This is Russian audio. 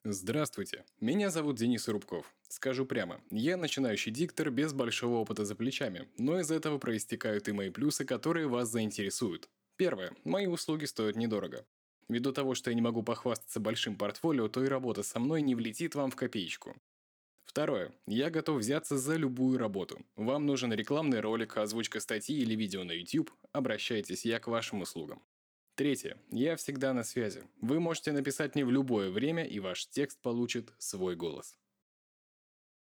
Здравствуйте, меня зовут Денис Рубков. Скажу прямо, я начинающий диктор без большого опыта за плечами, но из этого проистекают и мои плюсы, которые вас заинтересуют. Первое. Мои услуги стоят недорого. Ввиду того, что я не могу похвастаться большим портфолио, то и работа со мной не влетит вам в копеечку. Второе. Я готов взяться за любую работу. Вам нужен рекламный ролик, озвучка статьи или видео на YouTube? Обращайтесь, я к вашим услугам. Третье. Я всегда на связи. Вы можете написать мне в любое время, и ваш текст получит свой голос.